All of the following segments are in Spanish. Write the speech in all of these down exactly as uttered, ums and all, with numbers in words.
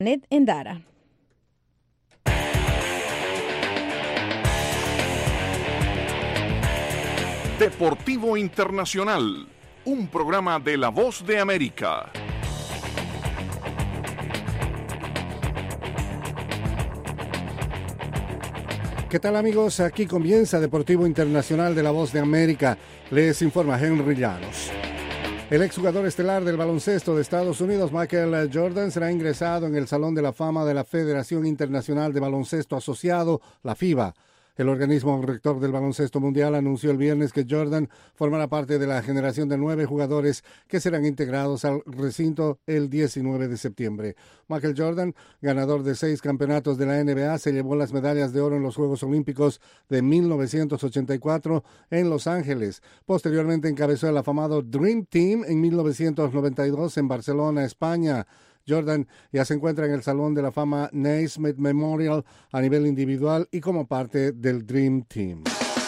Net Endara. Deportivo Internacional, un programa de La Voz de América. ¿Qué tal, amigos? Aquí comienza Deportivo Internacional de La Voz de América. Les informa Henry Llanos. El exjugador estelar del baloncesto de Estados Unidos, Michael Jordan, será ingresado en el Salón de la Fama de la Federación Internacional de Baloncesto Asociado, la FIBA. El organismo rector del baloncesto mundial anunció el viernes que Jordan formará parte de la generación de nueve jugadores que serán integrados al recinto el diecinueve de septiembre. Michael Jordan, ganador de seis campeonatos de la N B A, se llevó las medallas de oro en los Juegos Olímpicos de mil novecientos ochenta y cuatro en Los Ángeles. Posteriormente encabezó el afamado Dream Team en mil novecientos noventa y dos en Barcelona, España. Jordan ya se encuentra en el Salón de la Fama Naismith Memorial a nivel individual y como parte del Dream Team.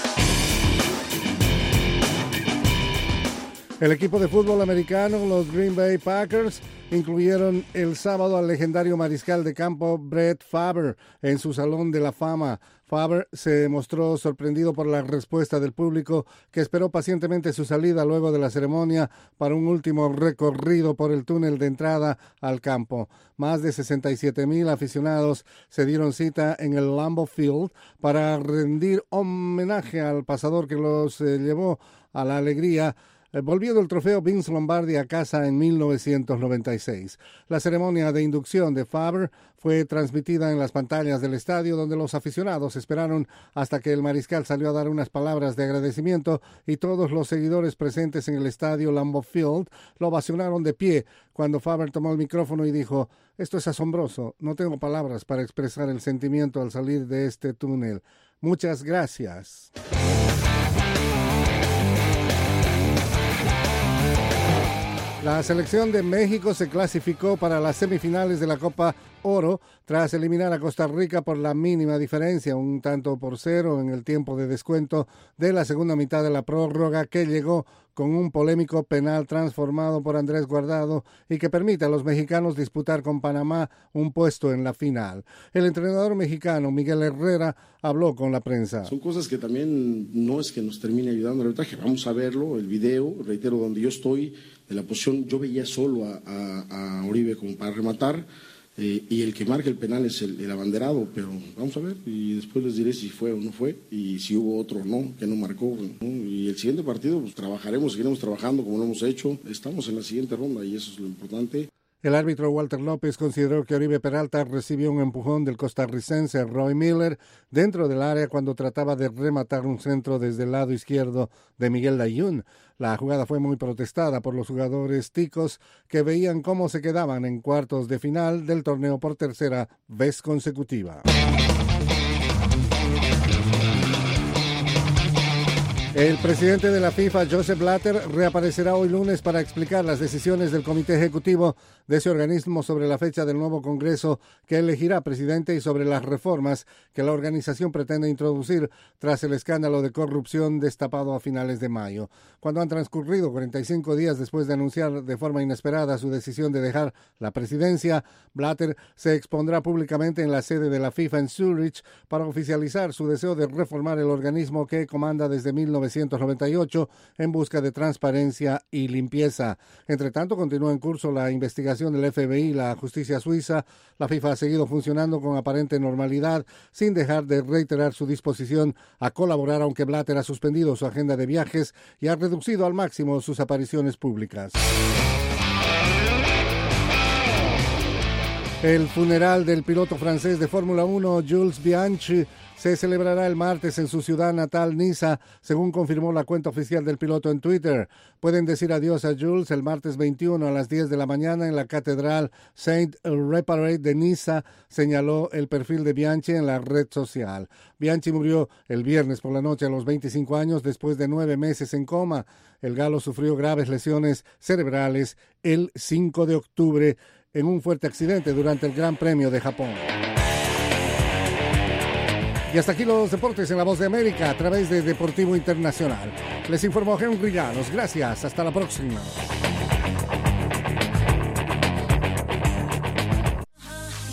El equipo de fútbol americano, los Green Bay Packers, incluyeron el sábado al legendario mariscal de campo Brett Favre en su Salón de la Fama. Favre se mostró sorprendido por la respuesta del público, que esperó pacientemente su salida luego de la ceremonia para un último recorrido por el túnel de entrada al campo. Más de sesenta y siete mil aficionados se dieron cita en el Lambeau Field para rendir homenaje al pasador que los eh, llevó a la alegría, volviendo el trofeo Vince Lombardi a casa en mil novecientos noventa y seis. La ceremonia de inducción de Favre fue transmitida en las pantallas del estadio, donde los aficionados esperaron hasta que el mariscal salió a dar unas palabras de agradecimiento y todos los seguidores presentes en el estadio Lambeau Field lo ovacionaron de pie cuando Favre tomó el micrófono y dijo: «Esto es asombroso, no tengo palabras para expresar el sentimiento al salir de este túnel. Muchas gracias». La selección de México se clasificó para las semifinales de la Copa Oro tras eliminar a Costa Rica por la mínima diferencia, un tanto por cero en el tiempo de descuento de la segunda mitad de la prórroga, que llegó con un polémico penal transformado por Andrés Guardado y que permite a los mexicanos disputar con Panamá un puesto en la final. El entrenador mexicano Miguel Herrera habló con la prensa. Son cosas que también no es que nos termine ayudando el arbitraje. Vamos a verlo, el video, reitero, donde yo estoy, de la posición, yo veía solo a, a, a Oribe como para rematar, eh, y el que marca el penal es el, el abanderado, pero vamos a ver y después les diré si fue o no fue y si hubo otro o no, que no marcó, ¿no? Y el siguiente partido pues trabajaremos, seguiremos trabajando como lo hemos hecho. Estamos en la siguiente ronda y eso es lo importante. El árbitro Walter López consideró que Oribe Peralta recibió un empujón del costarricense Roy Miller dentro del área cuando trataba de rematar un centro desde el lado izquierdo de Miguel Layún. La jugada fue muy protestada por los jugadores ticos, que veían cómo se quedaban en cuartos de final del torneo por tercera vez consecutiva. El presidente de la FIFA, Joseph Blatter, reaparecerá hoy lunes para explicar las decisiones del comité ejecutivo de ese organismo sobre la fecha del nuevo Congreso que elegirá presidente y sobre las reformas que la organización pretende introducir tras el escándalo de corrupción destapado a finales de mayo. Cuando han transcurrido cuarenta y cinco días después de anunciar de forma inesperada su decisión de dejar la presidencia, Blatter se expondrá públicamente en la sede de la FIFA en Zurich para oficializar su deseo de reformar el organismo que comanda desde mil novecientos noventa y ocho en busca de transparencia y limpieza. Entre tanto, continúa en curso la investigación del F B I y la justicia suiza. La FIFA ha seguido funcionando con aparente normalidad, sin dejar de reiterar su disposición a colaborar, aunque Blatter ha suspendido su agenda de viajes y ha reducido al máximo sus apariciones públicas. El funeral del piloto francés de Fórmula uno, Jules Bianchi, se celebrará el martes en su ciudad natal, Niza, según confirmó la cuenta oficial del piloto en Twitter. Pueden decir adiós a Jules el martes veintiuno a las diez de la mañana en la Catedral Saint-Réparé de Niza, señaló el perfil de Bianchi en la red social. Bianchi murió el viernes por la noche a los veinticinco años después de nueve meses en coma. El galo sufrió graves lesiones cerebrales el cinco de octubre en un fuerte accidente durante el Gran Premio de Japón. Y hasta aquí los deportes en La Voz de América a través de Deportivo Internacional. Les informó Henry Llanos. Gracias. Hasta la próxima.